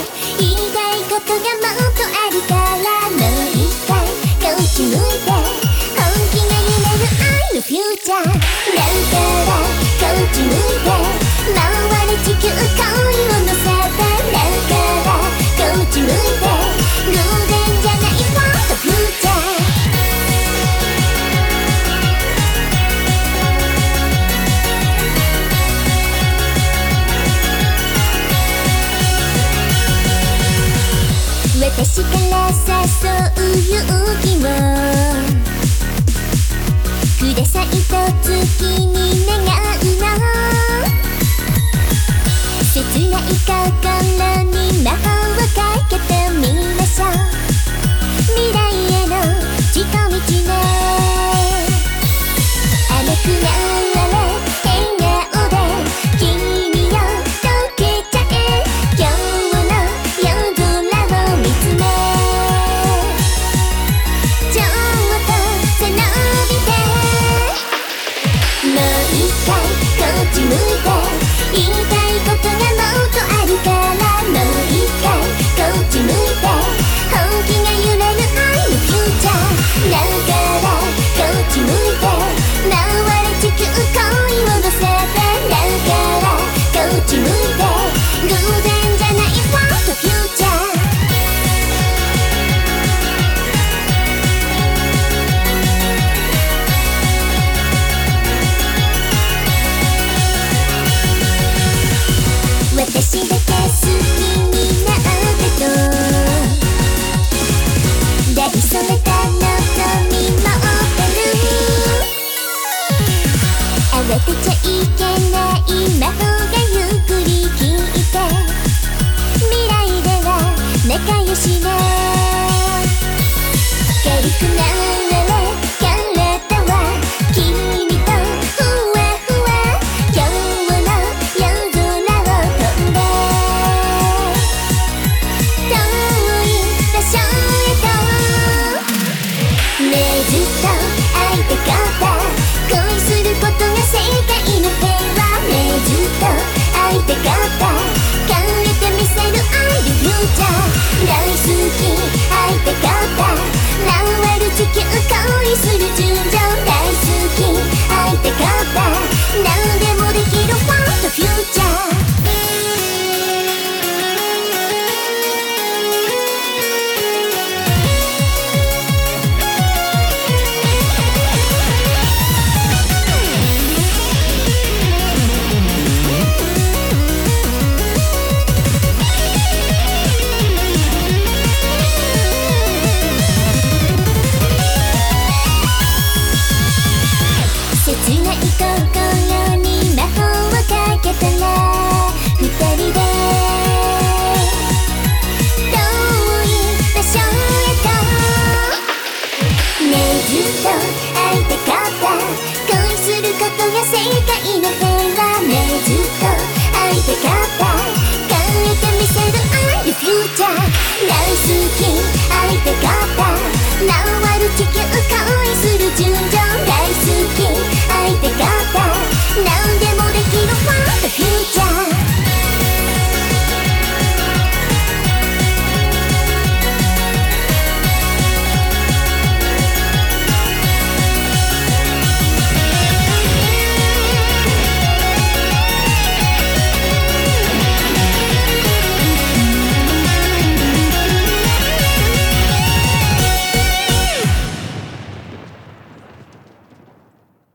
言いたいことがもっとあるからもう一回こっち向いて本気が夢る愛のフューチャーだからこっち向いて回れ地球恋を乗せてだからこっち向いて偶然じゃないファーとフューチャー私から誘う勇気をくださいと月に願うの切ない心に魔法をかけてみましょう未来への近道ね甘くなれ笑顔で君を溶けちゃえ今日の夜空を見つめちょっと背伸びてもう一回こっち向いて言いたいことがもっとあるからもう一回こっち向いて本気が揺れる愛のフューチャーだからこっち向いて回れ地球恋を乗せてだからこっち向いて偶然じゃないファーとフューチャー私だけ好きになってと大それたのと見守ってる慌てちゃいけない魔法がゆっくり聞いて未来では仲良しね軽くなれ体は君とふわふわ今日の夜空を飛んで遠い場所へとねえずっと会いたかった恋することが世界の平和ねえずっと会いたかった変えてみせる愛のフューチャー大好き会いたかった回る地球恋する純情大好き会いたかった何でもできるファーとフューチャー切ない心に魔法をかけたら二人で遠い場所へとねえずっと会いたかった恋することが世界の平和ねえずっと会いたかった変えてみせる愛のフューチャー大好き会いたかった